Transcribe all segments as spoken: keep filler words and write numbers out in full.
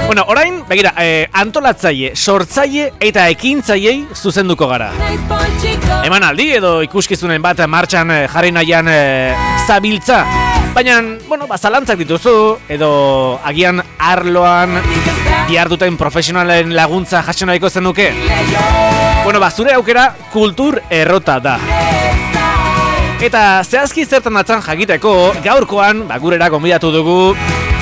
Bueno, orain, begira, eh, antolatzaile, sortzaile eta ekintzaileei zuzenduko gara. Emanaldi edo ikuskizunen bat martxan eh, jarri nahian eh, zabiltza. Baina, bueno, bazalantzak dituzu, edo agian arloan diharduten profesionalen laguntza jaso nahiko zenuke. Bueno, ba, zure aukera kultur errota da. Eta zehazki zertan datzan jakiteko, gaurkoan, ba, gurera gonbidatu dugu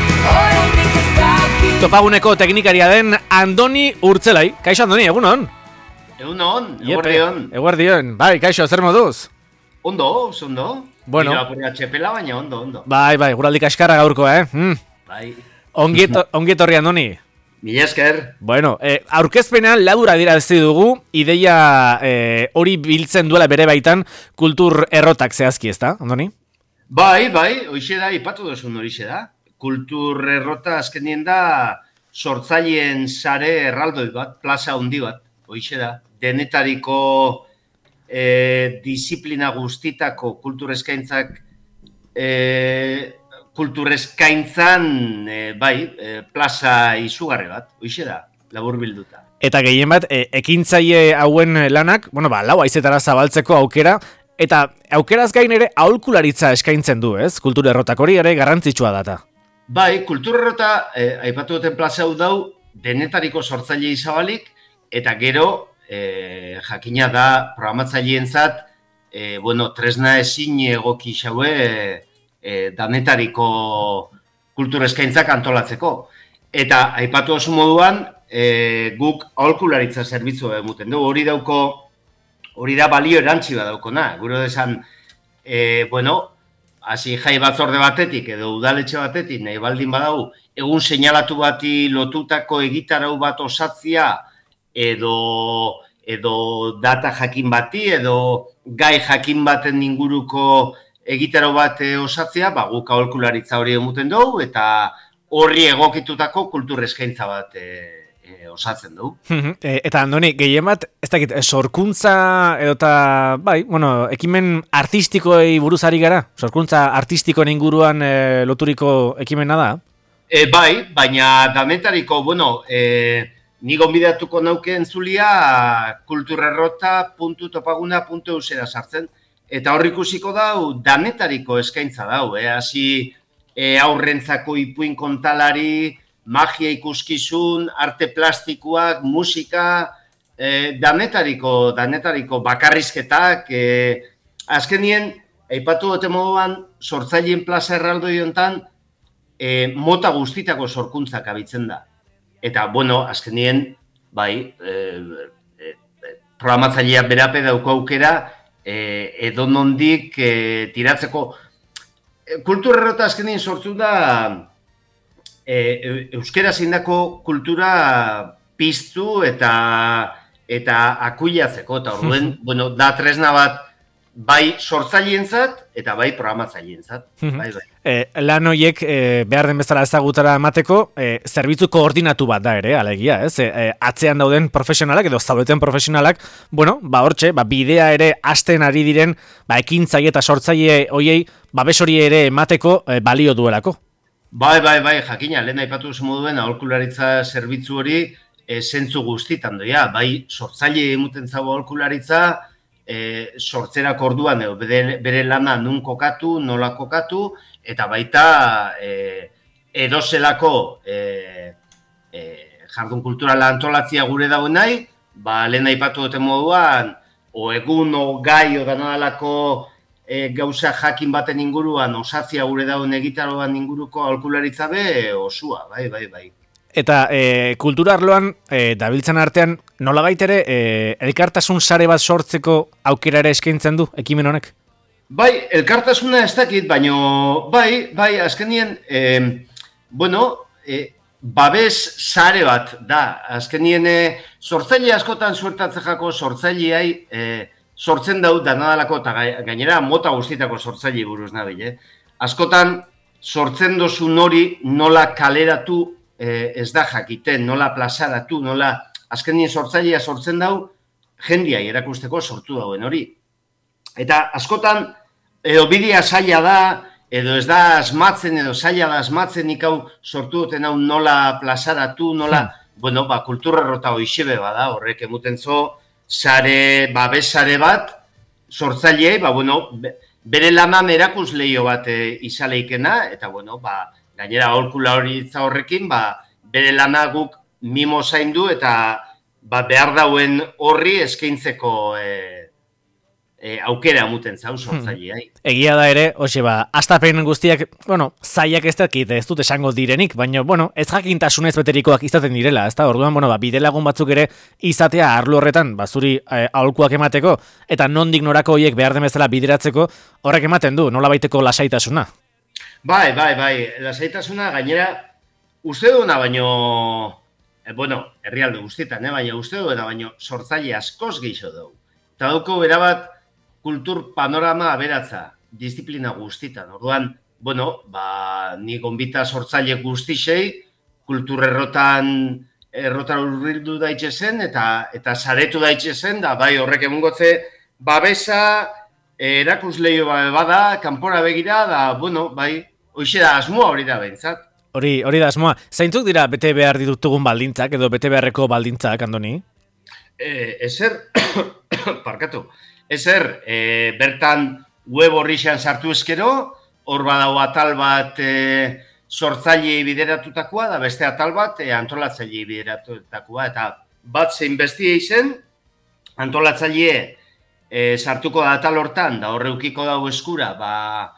topaguneko teknikaria den Andoni Urtzelai. Kaixo, Andoni, egunon? Egunon, eguerdion. Eguerdion, bai, kaixo, zer moduz? Ondo, ondo. Bueno. Mira, apurra txepela, baina ondo, ondo. Bai, bai, guraldik askarra gaurkoa, eh? Mm. Bai. Ongietorri, Andoni. Mila esker. Bueno, eh, aurkezpenean labura dira ez dugu, ideia eh, hori biltzen duela bere baitan kultur errotak zehazki, ez da, Andoni? Bai, bai, hoixe da, ipatu duzun horixe da. Kultur errota azkenien da sortzaileen sare erraldoi bat, plaza handi bat, hoixe da. Denetariko e, disiplina guztitako kultur eskaintzak e, kultur eskaintzan e, bai, e, plaza izugarri bat, hoixe da, labur bilduta. Eta gehien bat, e, ekintzaile hauen lanak, bueno, ba, lau haizetara zabaltzeko aukera, eta aukeraz gain ere aholkularitza eskaintzen du, ez? Kultur errotak hori ere garrantzitsua data. Bai, kultur errota, eh, aipatu duten plaza hau dau, denetariko sortzaile izabalik, eta gero, eh, jakina da, programatzaileentzat, eh, bueno, tresna ezin egoki xaue, eh, denetariko kultur eskaintzak antolatzeko. Eta, aipatu oso moduan, eh, guk aholkularitza zerbitzu emuten dugu, hori dauko, hori da balio erantzi bat daukona, gure desan, eh, bueno, hasi jai batzorde batetik edo udaletxe batetik nahi baldin badau egun seinalatu bati lotutako egitarau bat osatzia edo edo data jakin bati edo gai jakin baten inguruko egitarau bat osatzia, ba guk aholkularitza hori emuten dugu eta horri egokitutako kultur eskaintza bat e, e, osatzen dugu. Eta Andoni, gehien bat, ez dakit, sorkuntza edota, bai, bueno, ekimen artistikoei buruz ari gara? Sorkuntza artistikoen inguruan e, loturiko ekimena da? E, bai, baina danetariko, bueno, e, ni gonbidatuko nauke entzulia kulturerrota puntu topaguna puntu eusera sartzen, eta hor ikusiko dau danetariko eskaintza dau, eh? Hasi e, aurrentzako ipuin kontalari, magia ikuskizun, arte plastikoak, musika, eh, danetariko, danetariko bakarrizketak, eh, azkenien, aipatu dute moduan, sortzaileen plaza erraldoi hontan, eh, mota guztitako sorkuntzak abitzen da. Eta, bueno, azkenien, bai, eh, eh, programatzaileak berape dauko aukera, eh, edo nondik eh, tiratzeko. Kultur errota azkenien sortu da, E, euskera zindako kultura piztu eta eta akuilatzeko, eta orduen, bueno, da tresna bat bai sortzaileentzat eta bai programatzaileentzat. bai, bai. E, lan horiek e, behar den bezala ezagutara emateko, e, zerbitzu koordinatu bat da ere, alegia, ez? E, atzean dauden profesionalak edo zaudeten profesionalak, bueno, ba hortxe, ba bidea ere hasten ari diren, ba ekintzaile eta sortzaile hoiei babes hori ere emateko e, balio duelako. Bai, bai, bai, jakina, lehen aipatu zen moduen aholkularitza zerbitzu hori e, zentzu guztitan doia, bai sortzaile emuten zago aholkularitza, e, sortzerak orduan edo bere, bere lana nun kokatu, nola kokatu, eta baita e, edozelako e, e, jardun kulturala antolatzia gure dagoen nahi, ba, lehen aipatu duten moduan, o egun, o gai, o danadalako E, gauza jakin baten inguruan, osatzia gure dauen egitaroan inguruko aholkularitza be osua, bai, bai, bai. Eta e, kultura arloan, e, dabiltzan artean, nolabait ere, e, elkartasun sare bat sortzeko aukera ere eskaintzen du, ekimen honek? Bai, elkartasuna ez dakit, baino, bai, bai, azkenien, e, bueno, e, babes sare bat da, azkenien, e, sortzaile askotan suertatzen jako, sortzaileai, e, sortzen dau danadalako eta gainera mota guztietako sortzaile buruz nabil, eh? Askotan sortzen dozun hori nola kaleratu eh, ez da jakiten, nola plazaratu, nola azkenien sortzailea sortzen dau jendia erakusteko sortu dauen hori. Eta askotan edo bidea zaila da, edo ez da asmatzen, edo zaila da asmatzen ikau sortu duten hau nola plazaratu, nola, hmm. bueno, ba, kulturerrota hoixebe bada, horrek emuten zo, sare, babes sare bat, sortzaileei, ba, bueno, bere lanan erakusleio bat e, izaleikena, eta, bueno, ba, gainera aholkula hori itza horrekin, ba, bere lana guk mimo zaindu, eta ba, behar dauen horri eskaintzeko e, E, aukera muten zau sortzaileai. Hmm. Egia da ere, hoxe ba, astapen guztiak, bueno, zaiak ez dakit, ez dut esango direnik, baina, bueno, ez jakintasunez beterikoak izaten direla, ez da, orduan, bueno, ba, bidelagun batzuk ere izatea arlo horretan, ba, zuri eh, aholkuak emateko, eta nondik norako horiek behar demezela bideratzeko, horrek ematen du, nola baiteko lasaitasuna. Bai, bai, bai, lasaitasuna gainera, uste duena baino, eh, bueno, herrialde guztietan, eh, baina uste duena baino, sortzaile askoz geixo dugu. Eta dauko berabat, kultur panorama aberatza, disiplina guztitan. Orduan, bueno, ba, ni gonbita sortzaile guztisei, kultur errotan, errotan urbildu daitxezen, eta eta saretu daitxezen, da bai horrek emungotze babesa, erakusleio bada, kanpora begira, da, bueno, bai, hoxe da asmoa hori da behintzat. Hori, hori da asmoa. Zaintzuk dira bete behar ditutugun baldintzak, edo bete beharreko baldintzak, Andoni? Eh, ezer, parkatu, ezer, e, bertan web horrixan sartu eskero, hor badau atal bat e, sortzailei bideratutakoa, da beste atal bat e, antolatzailei bideratutakoa, eta bat zein bestia izen, antolatzaile e, sartuko da atal hortan, da horreukiko dago eskura, ba,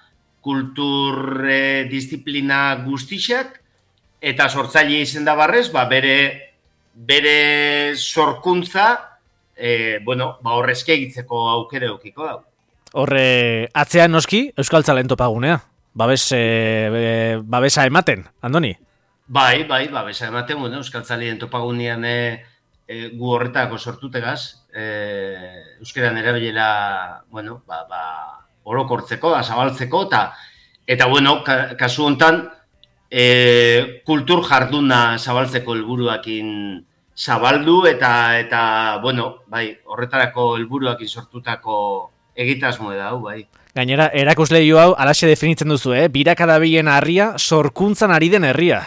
kultur e, disiplina guztixak, eta sortzaile izen da barrez, ba, bere, bere sorkuntza, E, bueno, ba horrezke egitzeko aukere eukiko da. Horre, atzean noski, Euskaltzalen topagunea. Babes, e, babesa ematen, Andoni? Bai, bai, babesa ematen, bueno, Euskaltzalen topagunean e, e, gu horretako sortutegaz, e, euskeran erabilera, bueno, ba, ba, orokortzeko, da, zabaltzeko, eta, eta bueno, ka, kasu hontan, e, kultur jarduna zabaltzeko helburuakin zabaldu eta, eta bueno, bai, horretarako helburuakin sortutako egitasmo da, hau, bai. Gainera, erakusleio hau alaxe definitzen duzu, eh? Birakadabilen harria, sorkuntzan ari den herria.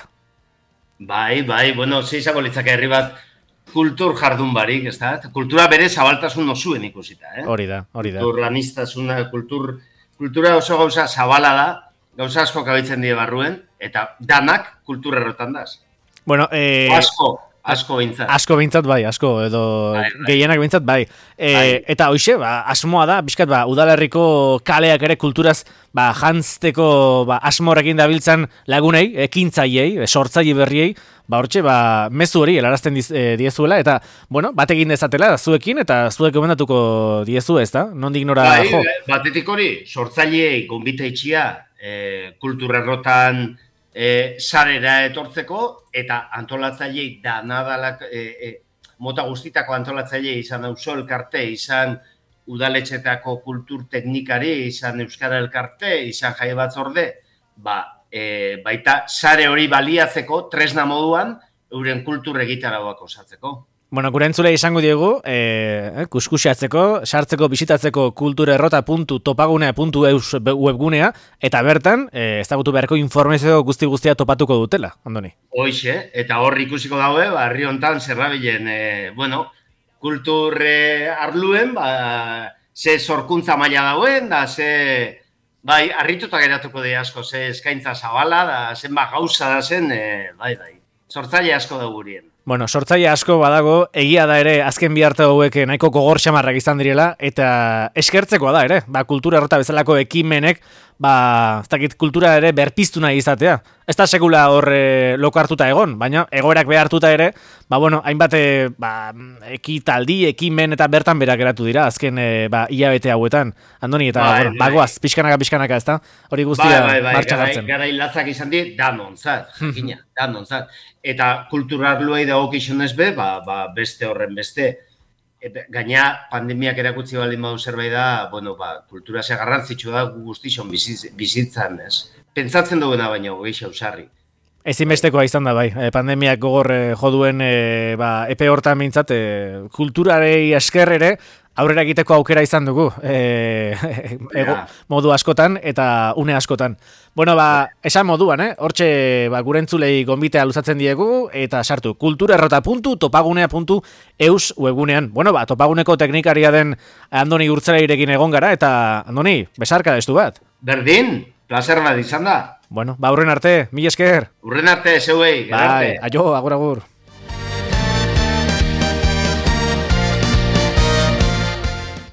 Bai, bai, bueno, zeizako litzake herri bat kultur jardun barik, ez da? Kultura bere zabaltasun osuen ikusita, eh? Hori da, hori da. Kultur laniztasuna, kultur, kultura oso gauza zabala da, gauza asko kabitzen die barruen, eta danak kultur errotan daz. Bueno, eh... Asko. Asko bintzat. Asko bintzat bai, asko, edo bai, bai. Gehienak bintzat bai. E, bai. Eta hoxe, ba, asmoa da, bizkat, ba, udalerriko kaleak ere kulturaz ba, jantzteko ba, asmorekin dabiltzan lagunei, ekintzaiei, sortzaile berriei, ba, hortxe, ba, mezu hori helarazten diz, e, diezuela, eta, bueno, batekin dezatela, zuekin, eta zuek gomendatuko diezu, ez da? Nondik nora bai, jo? Batetik hori, sortzaileei gonbita itxia, e, kulturerrotan, E, sarera etortzeko, eta antolatzaileei danadalak, e, e, mota guztitako antolatzailei izan auzo elkarte, izan udaletxetako kultur teknikari, izan euskara elkarte, izan jai batzorde, ba, e, baita sare hori baliatzeko, tresna moduan, euren kultur egitarauak osatzeko. Bueno, gure entzulei izango diegu, eh, kuskusiatzeko, sartzeko, bisitatzeko kulturerrota puntu topagunea puntu eus webgunea, eta bertan, eh, ezagutu beharko informazio guzti-guztia topatuko dutela, Andoni. Hoixe, eta hor ikusiko daue, ba, herri hontan zerrabilen, eh, bueno, kultur eh, arluen, ba, ze sorkuntza maila dauen, da, ze, bai, harrituta geratuko di asko, ze eskaintza zabala, da, zenba gauza da zen, eh, bai, bai, sortzaile asko da gurien. Bueno, sortzaile asko badago, egia da ere azken bi arte hauek nahiko gogor xamarrak izan direla, eta eskertzekoa da ere, ba, kultura errota bezalako ekimenek, ba, ez dakit kultura ere berpiztu nahi izatea. Ez da sekula hor e, loko hartuta egon, baina egoerak behartuta ere, ba, bueno, hainbat ba, ekitaldi, ekimen eta bertan berak geratu dira, azken e, ba, hilabete hauetan. Andoni, eta bai, bueno, bagoaz, pixkanaka, pixkanaka, ez da? Hori guztia bai, bai, bai, martxan garai, hartzen. Garai latzak izan di, danontzat, jakina, danontzat. Eta kulturarluei dagokizunez be, ba, ba, beste horren beste. Gaina, pandemiak erakutsi baldin badu zerbait da, bueno, ba, kultura ze garrantzitsu da guztixon bizitzan, ez? Pentsatzen duena baina gehiago usarri. Ezinbestekoa izan da, bai. E, pandemiak gogor e, joduen e, ba, epe hortan bintzat, e, kulturarei esker ere, aurrera egiteko aukera izan dugu, e, ego, modu askotan eta une askotan. Bueno, ba, esan moduan, eh? Hortxe, ba, gure entzulei gonbitea luzatzen diegu, eta sartu, kulturerrota puntu topagunea puntu eus webgunean. Bueno, ba, topaguneko teknikaria den Andoni Urtzelairekin egon gara, eta Andoni, besarka destu bat. Berdin, placer bat izan da. Bueno, ba, urren arte, mil esker. Urren arte, zeuei. Bai, aio, agur, agur.